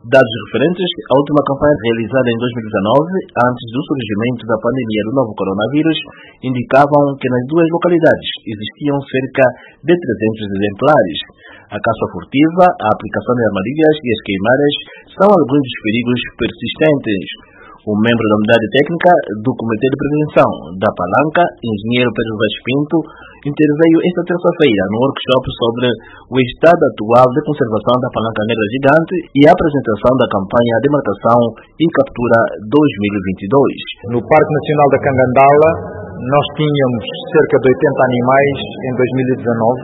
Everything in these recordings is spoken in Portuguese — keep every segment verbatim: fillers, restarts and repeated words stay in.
Dados referentes à última campanha realizada em dois mil e dezanove, antes do surgimento da pandemia do novo coronavírus, indicavam que nas duas localidades existiam cerca de trezentos exemplares. A caça furtiva, a aplicação de armadilhas e as queimadas são alguns dos perigos persistentes. O membro da unidade técnica do Comitê de Prevenção da Palanca, engenheiro Pedro Vaz Pinto, interveio esta terça-feira no workshop sobre o estado atual de conservação da palanca negra gigante e a apresentação da campanha de marcação e captura dois mil e vinte e dois. No Parque Nacional da Cangandala, nós tínhamos cerca de oitenta animais em dois mil e dezanove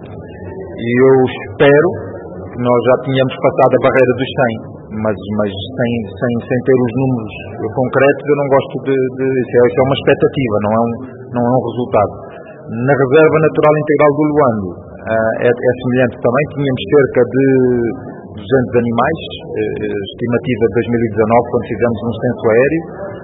e eu espero que nós já tínhamos passado a barreira dos cem. Mas, mas sem, sem, sem ter os números concretos, eu não gosto de... de isso, é, isso é uma expectativa, não é um, não é um resultado. Na Reserva Natural Integral do Luando uh, é, é semelhante também, tínhamos cerca de duzentos animais, uh, estimativa de dois mil e dezanove, quando fizemos um censo aéreo.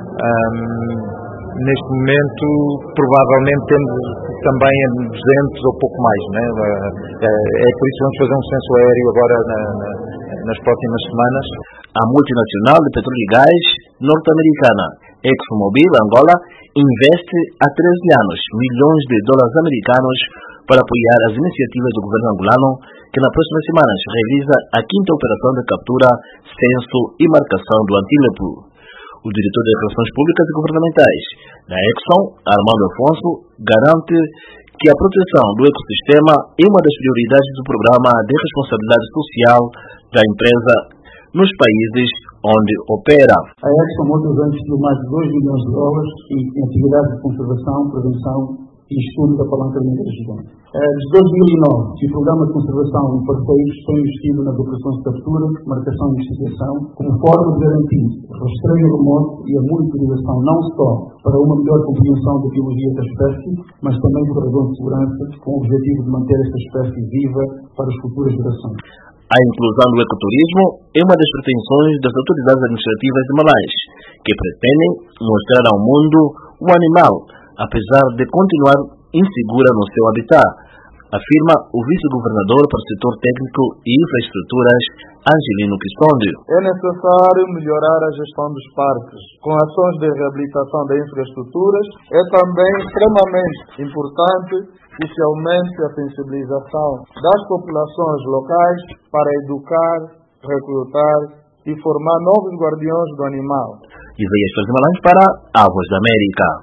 Um, neste momento, provavelmente temos também duzentos ou pouco mais, né? Uh, é por isso que vamos fazer um censo aéreo agora na, na nas próximas semanas. A multinacional de petróleo e gás norte-americana ExxonMobil Angola investe há treze anos milhões de dólares americanos para apoiar as iniciativas do governo angolano, que nas próximas semanas realiza a quinta operação de captura, censo e marcação do antílope. O diretor de Relações Públicas e Governamentais da Exxon, Armando Afonso, garante que a proteção do ecossistema é uma das prioridades do programa de responsabilidade social da empresa nos países onde opera. A Exxon Mobil investiu mais de dois milhões de dólares em atividades de conservação, prevenção e estudo da palanca negra gigante. Desde dois mil e nove, o programa de conservação em parceiros tem investido nas operações de captura, marcação e investigação, como forma de garantir rastreio remoto e a monitorização não só para uma melhor compreensão da biologia da espécie, mas também por razões de segurança, com o objetivo de manter esta espécie viva para as futuras gerações. A inclusão do ecoturismo é uma das pretensões das autoridades administrativas de Malais, que pretendem mostrar ao mundo o animal, apesar de continuar insegura no seu habitat, afirma o vice-governador para o setor técnico e infraestruturas, Angelino Quistóndio. É necessário melhorar a gestão dos parques, com ações de reabilitação de infraestruturas. É também extremamente importante que se aumente a sensibilização das populações locais para educar, recrutar e formar novos guardiões do animal. Isaías Fernandes para A Voz da América.